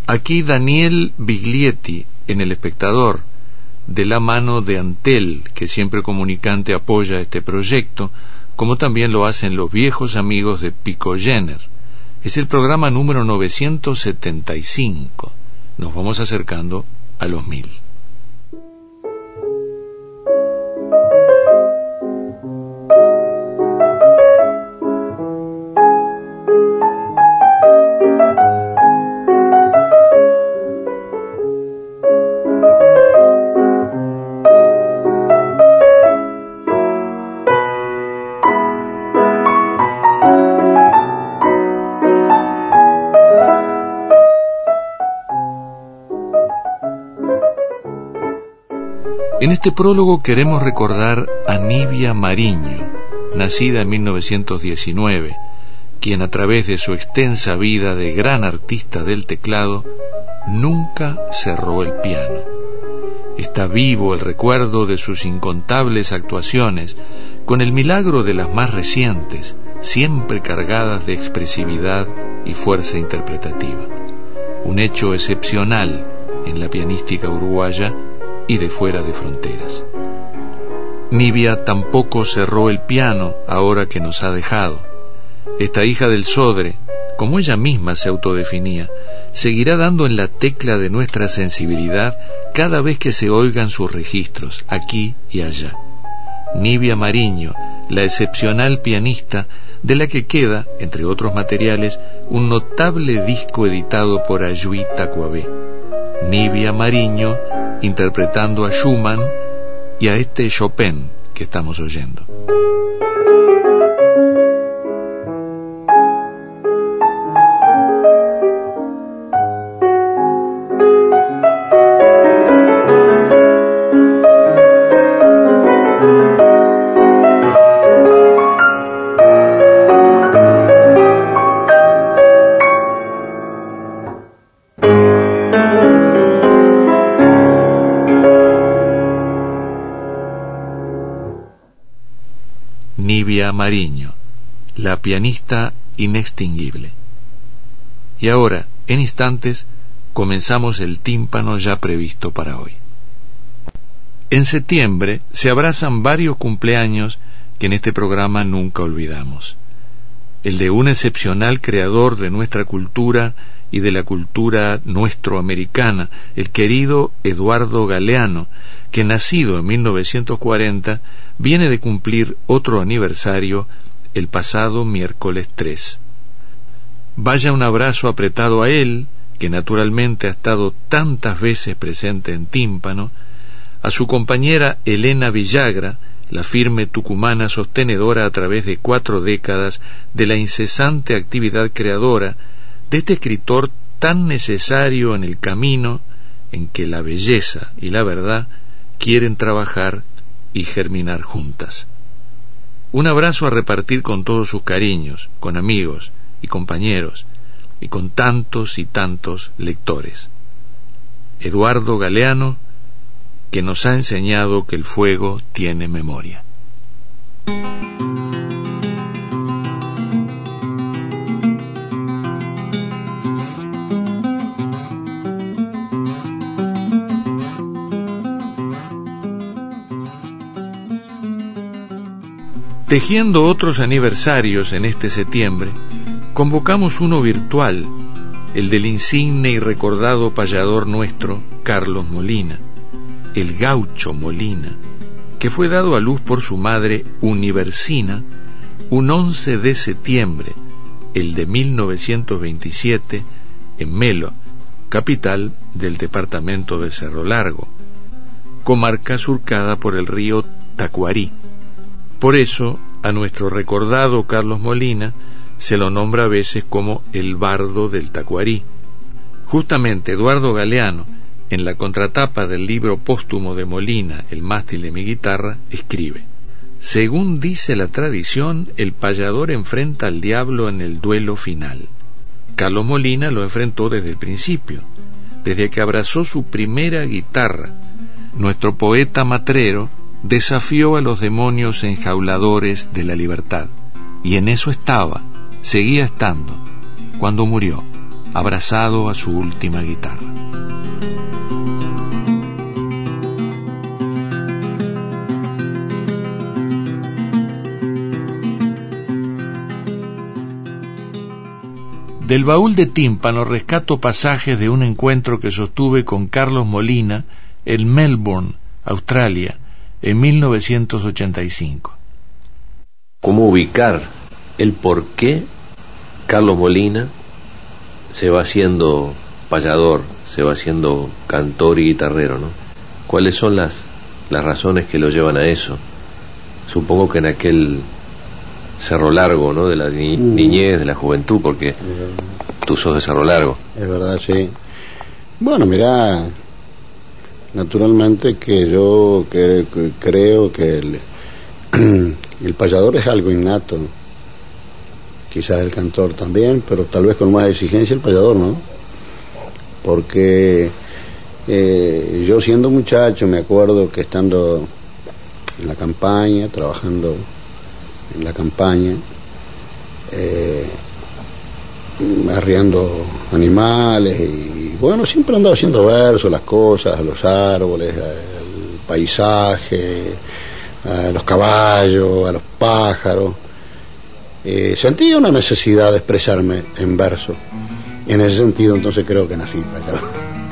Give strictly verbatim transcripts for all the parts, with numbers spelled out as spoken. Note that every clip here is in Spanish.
Aquí Daniel Biglietti, en El Espectador, de la mano de Antel, que siempre comunicante apoya este proyecto, como también lo hacen los viejos amigos de Pico Jenner. Es el programa número novecientos setenta y cinco. Nos vamos acercando a los mil. En este prólogo queremos recordar a Nivia Mariño, nacida en mil novecientos diecinueve, quien a través de su extensa vida de gran artista del teclado nunca cerró el piano. Está vivo el recuerdo de sus incontables actuaciones, con el milagro de las más recientes, siempre cargadas de expresividad y fuerza interpretativa. Un hecho excepcional en la pianística uruguaya y de fuera de fronteras. Nivia tampoco cerró el piano ahora que nos ha dejado. Esta hija del Sodre, como ella misma se autodefinía, seguirá dando en la tecla de nuestra sensibilidad cada vez que se oigan sus registros, aquí y allá. Nivia Mariño, la excepcional pianista de la que queda, entre otros materiales, un notable disco editado por Ayuí Tacuabé. Nivia Mariño interpretando a Schumann y a este Chopin que estamos oyendo. Nivia Mariño, la pianista inextinguible. Y ahora, en instantes, comenzamos el tímpano ya previsto para hoy. En septiembre se abrazan varios cumpleaños que en este programa nunca olvidamos. El de un excepcional creador de nuestra cultura y de la cultura nuestroamericana, el querido Eduardo Galeano, que nacido en mil novecientos cuarenta, viene de cumplir otro aniversario el pasado miércoles tres. Vaya un abrazo apretado a él, que naturalmente ha estado tantas veces presente en tímpano, a su compañera Elena Villagra, la firme tucumana sostenedora a través de cuatro décadas de la incesante actividad creadora de este escritor tan necesario en el camino en que la belleza y la verdad quieren trabajar y germinar juntas. Un abrazo a repartir con todos sus cariños, con amigos y compañeros, y con tantos y tantos lectores. Eduardo Galeano, que nos ha enseñado que el fuego tiene memoria. Tejiendo otros aniversarios en este septiembre, convocamos uno virtual, el del insigne y recordado payador nuestro, Carlos Molina, el gaucho Molina, que fue dado a luz por su madre Universina un once de septiembre, el de mil novecientos veintisiete, en Melo, capital del departamento de Cerro Largo, comarca surcada por el río Tacuarí. Por eso, a nuestro recordado Carlos Molina se lo nombra a veces como el bardo del Tacuarí. Justamente Eduardo Galeano, en la contratapa del libro póstumo de Molina, El mástil de mi guitarra, escribe: según dice la tradición, el payador enfrenta al diablo en el duelo final. Carlos Molina lo enfrentó desde el principio, desde que abrazó su primera guitarra. Nuestro poeta matrero desafió a los demonios enjauladores de la libertad, y en eso estaba, seguía estando, cuando murió, abrazado a su última guitarra. Del baúl de tímpano rescato pasajes de un encuentro que sostuve con Carlos Molina en Melbourne, Australia, en mil novecientos ochenta y cinco. ¿Cómo ubicar el por qué Carlos Molina se va haciendo payador, se va haciendo cantor y guitarrero, ¿no? ¿Cuáles son las, las razones que lo llevan a eso? Supongo que en aquel Cerro Largo, ¿no? De la ni niñez, de la juventud, porque tú sos de Cerro Largo. Es verdad, sí. Bueno, mirá, naturalmente que yo que, que creo que el, el payador es algo innato, quizás el cantor también, pero tal vez con más exigencia el payador, ¿no? Porque eh, yo siendo muchacho me acuerdo que estando en la campaña, trabajando en la campaña, eh, arriando animales y bueno, siempre andaba haciendo versos, las cosas, los árboles, el paisaje, a los caballos, a los pájaros. Eh, sentía una necesidad de expresarme en verso. Y en ese sentido entonces creo que nací payador.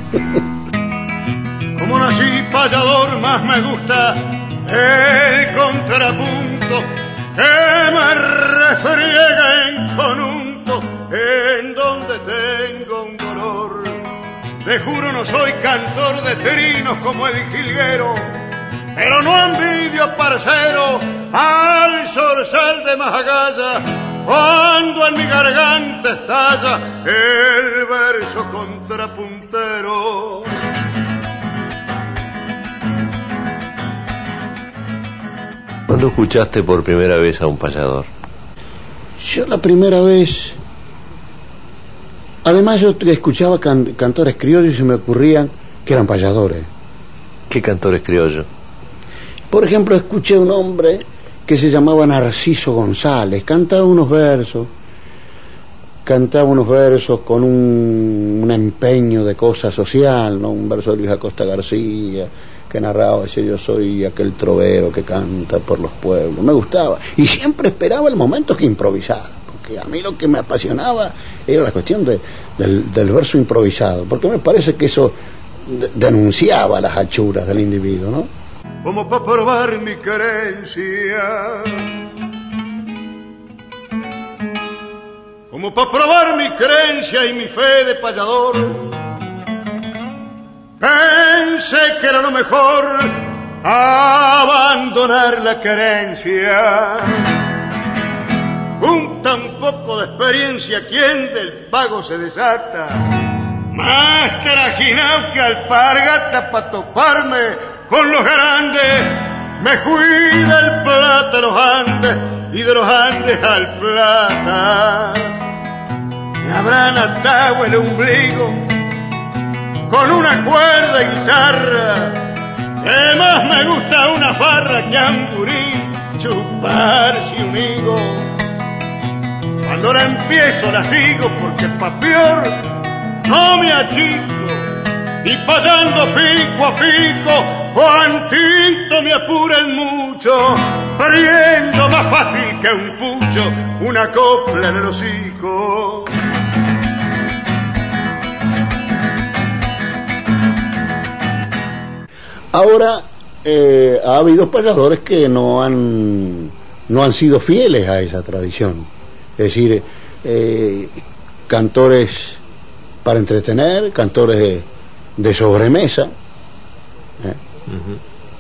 Como nací payador, más me gusta el contrapunto que me refriega en conjunto en donde tengo un dolor. Te juro no soy cantor de trinos como el jilguero, pero no envidio, parcero, al zorzal de Majagalla cuando en mi garganta estalla el verso contrapuntero. ¿Cuándo escuchaste por primera vez a un payador? Yo la primera vez, además yo escuchaba can, cantores criollos y se me ocurrían que eran payadores. ¿Qué cantores criollos? Por ejemplo, escuché un hombre que se llamaba Narciso González, cantaba unos versos, cantaba unos versos con un, un empeño de cosa social, ¿no? Un verso de Luis Acosta García, que narraba, decía, yo soy aquel trovero que canta por los pueblos. Me gustaba, y siempre esperaba el momento que improvisara, porque a mí lo que me apasionaba era la cuestión de, del, del verso improvisado, porque me parece que eso de, denunciaba las hachuras del individuo, ¿no? Como para probar mi creencia, como para probar mi creencia y mi fe de payador, pensé que era lo mejor abandonar la creencia. Un tan poco de experiencia, quien del pago se desata, más trajinado que alpargata pa' toparme con los grandes. Me fui del Plata a los Andes y de los Andes al Plata. Me habrán atado el ombligo con una cuerda y guitarra. Que más me gusta una farra que angurí chuparse un higo. Cuando la empiezo la sigo porque pa' peor no me achico. Y pasando pico a pico, cuantito me apuran mucho, pariendo más fácil que un pucho, una copla en el hocico. Ahora eh, ha habido payadores que no han no han sido fieles a esa tradición, es decir, eh, cantores para entretener, cantores de, de sobremesa, ¿eh? Uh-huh.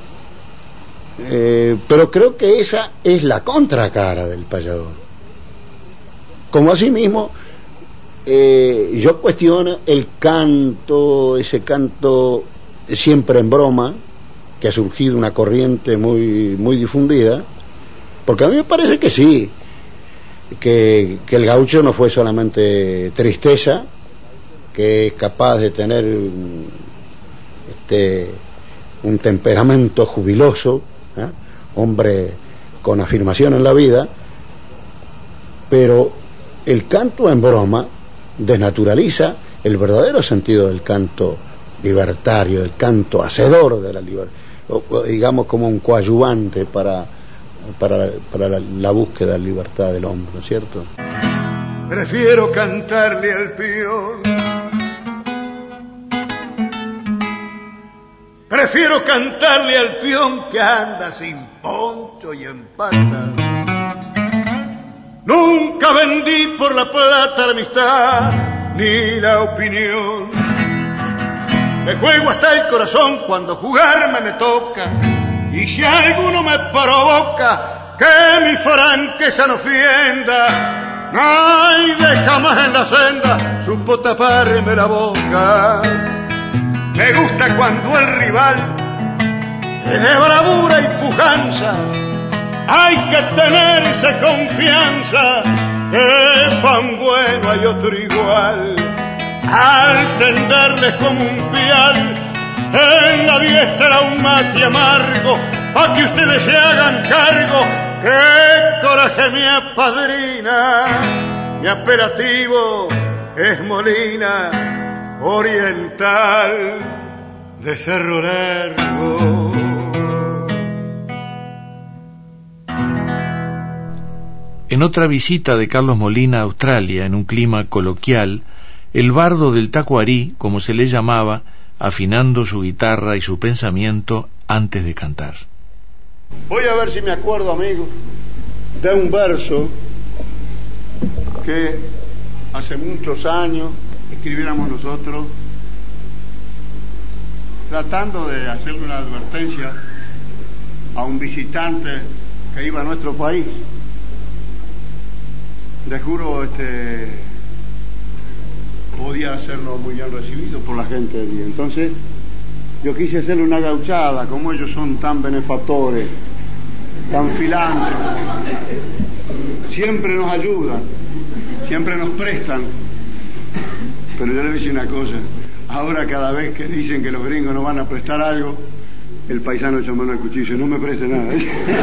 eh, pero creo que esa es la contracara del payador. Como asimismo eh, yo cuestiono el canto, ese canto siempre en broma, que ha surgido una corriente muy muy difundida, porque a mí me parece que sí, que, que el gaucho no fue solamente tristeza, que es capaz de tener este un temperamento jubiloso, ¿eh? Hombre con afirmación en la vida, pero el canto en broma desnaturaliza el verdadero sentido del canto libertario, el canto hacedor de la libertad, o, o, digamos como un coadyuvante para, para, para la, la búsqueda de la libertad del hombre, ¿no es cierto? Prefiero cantarle al peón, prefiero cantarle al peón que anda sin poncho y en patas. Nunca vendí por la plata la amistad ni la opinión. Me juego hasta el corazón cuando jugarme me toca, y si alguno me provoca, que mi franqueza no ofenda. Ay, deja más en la senda, supo taparme la boca. Me gusta cuando el rival es de bravura y pujanza. Hay que tenerse confianza, que pan bueno hay otro igual. Al tenderles como un pial, en la diestra un mate amargo, pa' que ustedes se hagan cargo. ¡Qué coraje me apadrina! Mi apelativo es Molina, oriental de Cerro Largo. En otra visita de Carlos Molina a Australia, en un clima coloquial, el bardo del tacuarí, como se le llamaba, afinando su guitarra y su pensamiento antes de cantar. Voy a ver si me acuerdo, amigo, de un verso que hace muchos años escribiéramos nosotros, tratando de hacerle una advertencia a un visitante que iba a nuestro país. Le juro, este, podía hacerlo muy bien recibido por la gente de allí. Entonces, yo quise hacerle una gauchada, como ellos son tan benefactores, tan filantes, siempre nos ayudan, siempre nos prestan. Pero yo le voy a decir una cosa, ahora cada vez que dicen que los gringos nos van a prestar algo, el paisano echa mano al cuchillo, no me preste nada.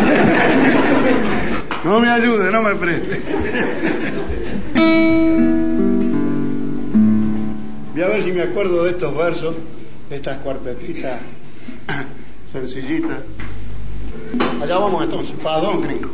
No me ayude, no me preste. Voy a ver si me acuerdo de estos versos, estas cuartetitas sencillitas. Allá vamos entonces, para Don Gringo.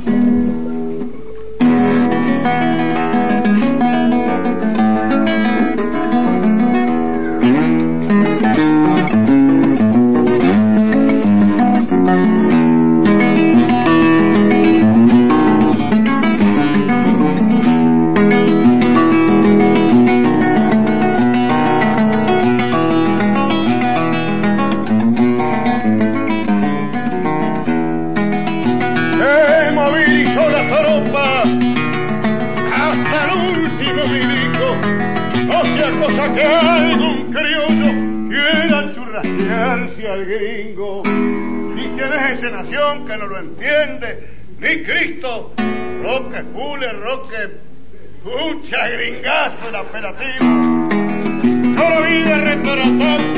Que algún criollo quiera churrasquearse al gringo. ¿Y quién es esa nación que no lo entiende? Ni Cristo. Roque Pule, Roque pucha gringazo el apelativo. No lo vi de restaurante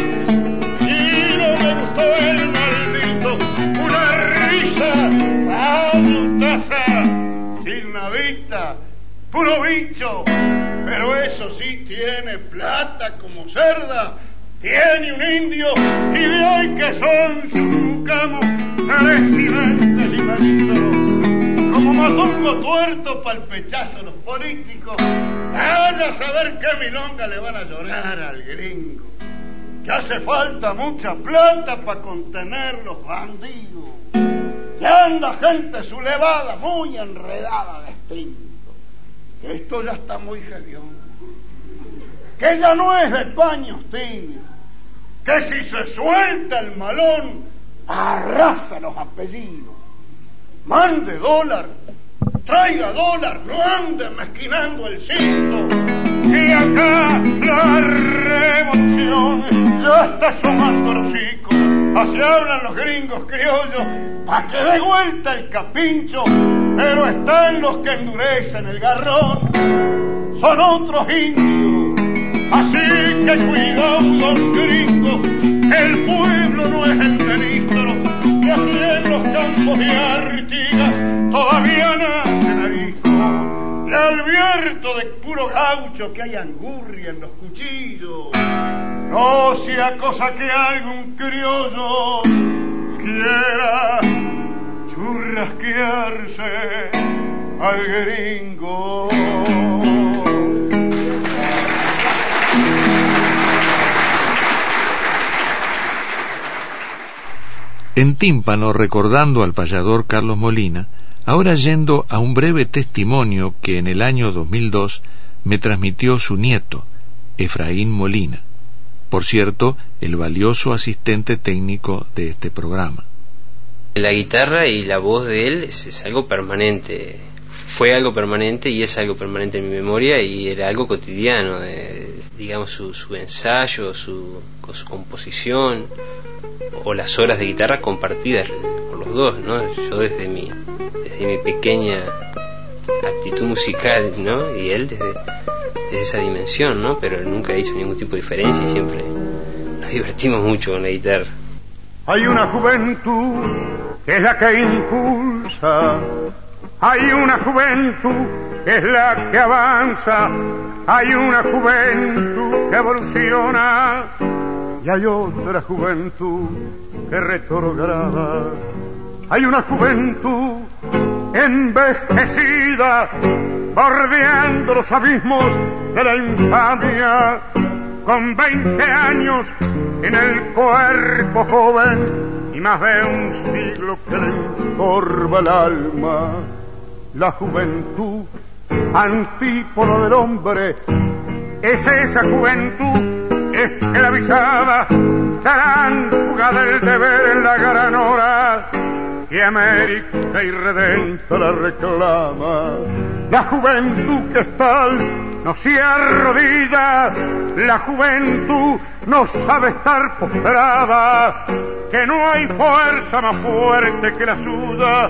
y no me gustó el maldito. Una risa adultaza, sin navita, puro bicho. Pero eso sí, tiene plata como cerda, tiene un indio, y de hoy que son sus camos, residentes y malditos, como matungo tuerto pa'l pechazo los políticos. Vaya a saber qué milonga le van a llorar al gringo, que hace falta mucha plata para contener los bandidos, que anda gente sublevada, muy enredada de espíritu. Que esto ya está muy genial, que ya no es de paños tibios, que si se suelta el malón arrasa los apellidos. Mande dólar, traiga dólar, no ande mezquinando el cinto, que acá la revolución ya está asomando los hocicos. Así hablan los gringos criollos, pa' que dé vuelta el capincho. Pero están los que endurecen el garrón, son otros indios. Así que cuidado, don gringo, el pueblo no es el ministro, que aquí en los campos de Artigas todavía nacen ariscos. Y al cierto de puro gaucho que hay angurria en los cuchillos. No sea cosa que algún criollo quiera churrasquearse al gringo. En tímpano, recordando al payador Carlos Molina, ahora yendo a un breve testimonio que en el año dos mil dos me transmitió su nieto, Efraín Molina, por cierto, el valioso asistente técnico de este programa. La guitarra y la voz de él es, es algo permanente, fue algo permanente y es algo permanente en mi memoria, y era algo cotidiano, de, digamos su, su ensayo, su, su composición, o las horas de guitarra compartidas por los dos, ¿no? Yo desde mi, desde mi pequeña aptitud musical, ¿no? Y él desde, desde esa dimensión, ¿no? Pero nunca hizo ningún tipo de diferencia y siempre nos divertimos mucho con la guitarra. Hay una juventud que es la que impulsa, hay una juventud que es la que avanza, hay una juventud que evoluciona y hay otra juventud que retrograda. Hay una juventud envejecida bordeando los abismos de la infamia, con veinte años en el cuerpo joven y más de un siglo que le encorva el alma. La juventud, antípoda del hombre, es esa juventud esclavizada, tarántuga del deber en la gran hora, que América irredenta la reclama. La juventud que está no se arrodilla, la juventud no sabe estar postrada, que no hay fuerza más fuerte que la suya,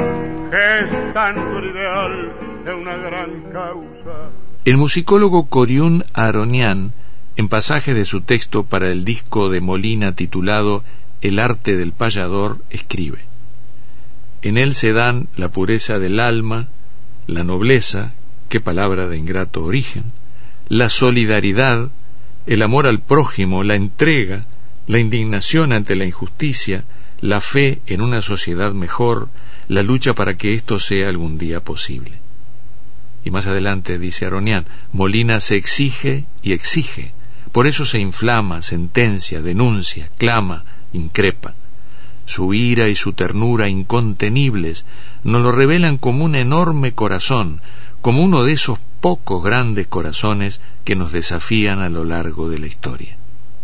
gestando el ideal de una gran causa. El musicólogo Coriún Aronian, en pasaje de su texto para el disco de Molina titulado El arte del payador, escribe: en él se dan la pureza del alma, la nobleza, qué palabra de ingrato origen, la solidaridad, el amor al prójimo, la entrega, la indignación ante la injusticia, la fe en una sociedad mejor, la lucha para que esto sea algún día posible. Y más adelante dice Aronian, Molina se exige y exige, por eso se inflama, sentencia, denuncia, clama, increpa. Su ira y su ternura incontenibles nos lo revelan como un enorme corazón, como uno de esos pocos grandes corazones que nos desafían a lo largo de la historia.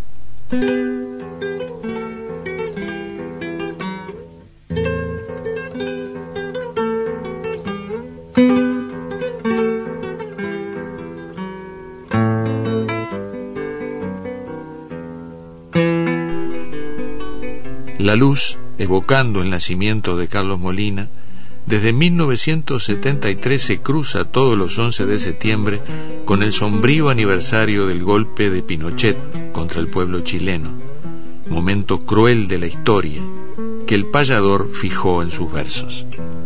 La Luz, evocando el nacimiento de Carlos Molina, desde mil novecientos setenta y tres se cruza todos los once de septiembre con el sombrío aniversario del golpe de Pinochet contra el pueblo chileno, momento cruel de la historia que el payador fijó en sus versos.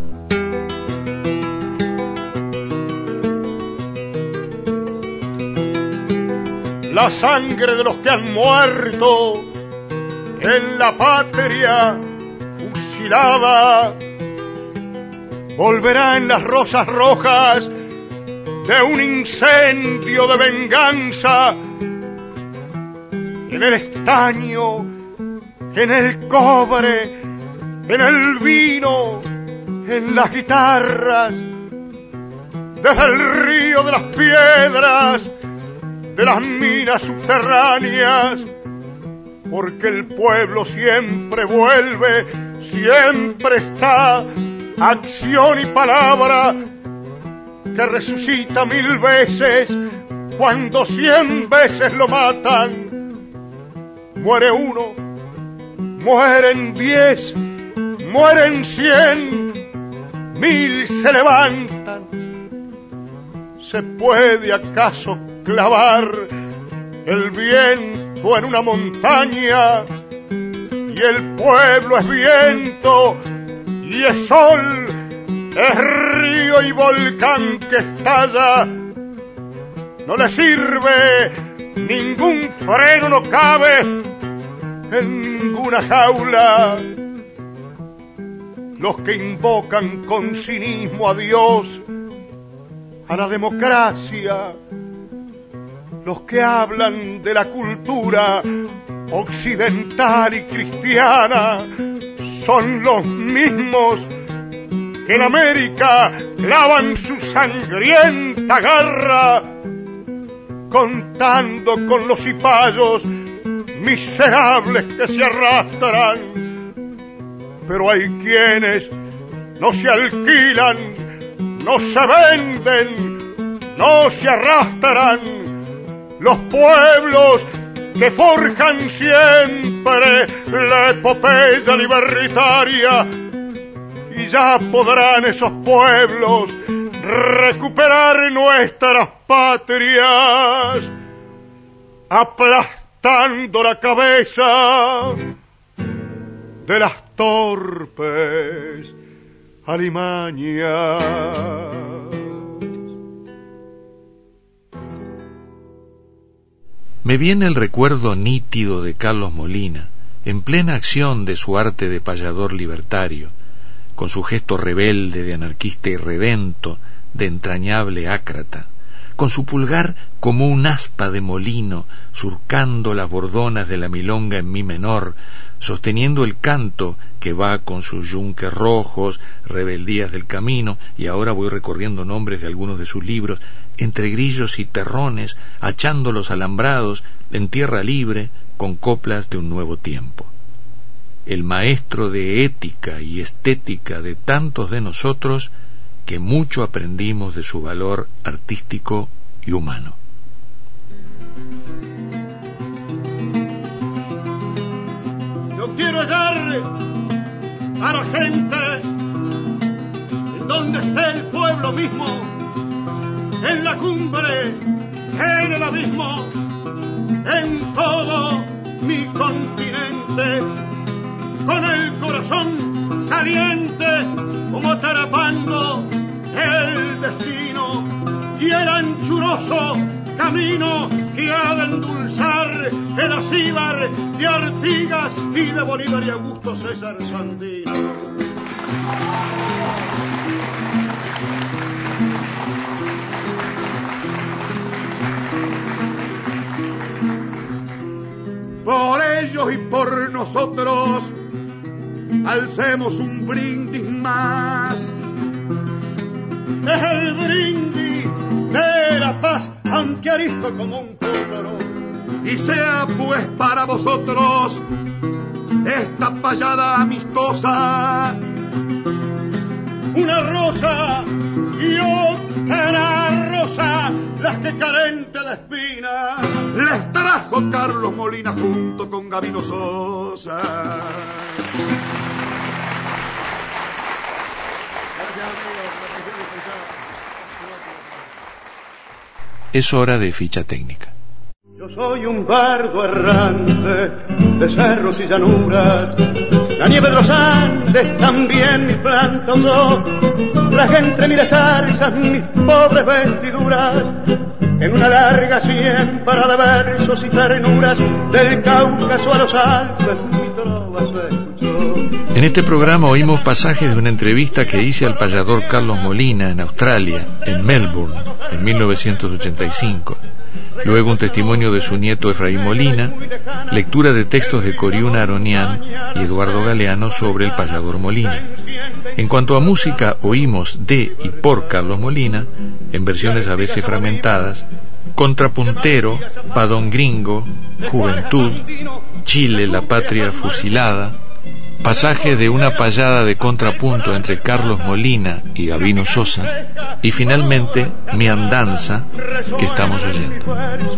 La sangre de los que han muerto en la patria fusilada volverá en las rosas rojas de un incendio de venganza, en el estaño, en el cobre, en el vino, en las guitarras, desde el río de las piedras, de las minas subterráneas, porque el pueblo siempre vuelve, siempre está, acción y palabra, que resucita mil veces cuando cien veces lo matan. Muere uno, mueren diez, mueren cien, mil se levantan. ¿Se puede acaso clavar el viento en una montaña? Y el pueblo es viento y es sol es río y volcán que estalla. No le sirve, ningún freno no cabe en ninguna jaula. Los que invocan con cinismo a Dios, a la democracia, los que hablan de la cultura occidental y cristiana, son los mismos que en América lavan su sangrienta garra, contando con los cipayos miserables que se arrastran. Pero hay quienes no se alquilan, no se venden, no se arrastran. Los pueblos que forjan siempre la epopeya libertaria, y ya podrán esos pueblos recuperar nuestras patrias, aplastando la cabeza de las torpes alimañas. Me viene el recuerdo nítido de Carlos Molina, en plena acción de su arte de payador libertario, con su gesto rebelde de anarquista irredento, de entrañable ácrata, con su pulgar como un aspa de molino, surcando las bordonas de la milonga en mi menor, sosteniendo el canto que va con sus yunques rojos, rebeldías del camino, y ahora voy recorriendo nombres de algunos de sus libros, entre grillos y terrones, hachando los alambrados, en tierra libre, con coplas de un nuevo tiempo. El maestro de ética y estética de tantos de nosotros, que mucho aprendimos de su valor artístico y humano. Yo quiero hallar a la gente en donde esté el pueblo mismo, en la cumbre, en el abismo, en todo mi continente, con el corazón caliente como tarapando el destino y el anchuroso camino que ha de endulzar el acíbar de Artigas y de Bolívar y Augusto César Sandino. Por ellos y por nosotros alcemos un brindis más. Es el brindis de la paz, aunque aristo como un cóndoro, y sea pues para vosotros esta payada amistosa una rosa y otra rosa, las que carente de espinas les trajo Carlos Molina junto con Gabino Sosa. Es hora de ficha técnica. Yo soy un bardo errante de cerros y llanuras, la nieve de los Andes también mi planta yo, traje entre mis zarzas mis pobres vestiduras, en una larga siembra de versos y ternuras, del Cáucaso a los Alpes mi trova se escuchó. En este programa oímos pasajes de una entrevista que hice al payador Carlos Molina en Australia, en Melbourne, en mil novecientos ochenta y cinco. Luego un testimonio de su nieto Efraín Molina, lectura de textos de Coriuna Aronian y Eduardo Galeano sobre el payador Molina. En cuanto a música, oímos de y por Carlos Molina, en versiones a veces fragmentadas, Contrapuntero, Padón Gringo, Juventud, Chile, la patria fusilada, pasaje de una payada de contrapunto entre Carlos Molina y Gabino Sosa, y finalmente Mi Andanza, que estamos oyendo.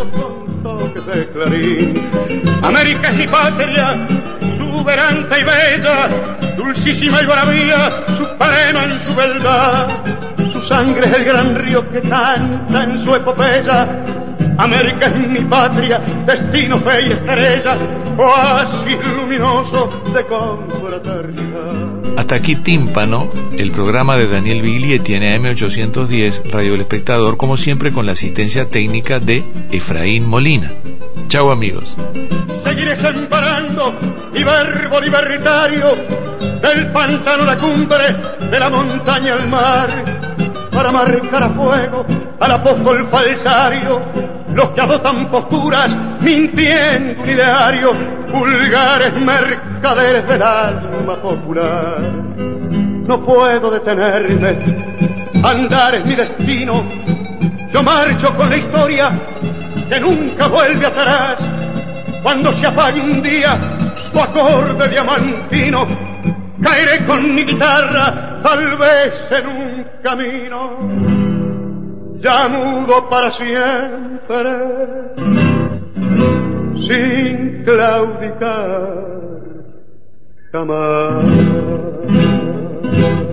América es mi patria, exuberante y bella, dulcísima y bravía, suprema en su beldad. Su sangre es el gran río que canta en su epopeya, América es mi patria, destino, fe y estrella, oasis luminoso de confraternidad. Hasta aquí Tímpano, el programa de Daniel Biglietti en A M ochocientos diez, Radio El Espectador, como siempre con la asistencia técnica de Efraín Molina. Chao amigos. Seguiré sembrando mi verbo libertario, del pantano a la cumbre, de la montaña al mar, para marcar a fuego al apóstol falsario, los que adoptan posturas mintiendo un ideario, vulgares mercaderes del alma popular. No puedo detenerme, andar es mi destino, yo marcho con la historia que nunca vuelve atrás. Cuando se apague un día su acorde diamantino, caeré con mi guitarra tal vez en un camino ya mudo para siempre, sin claudicar jamás.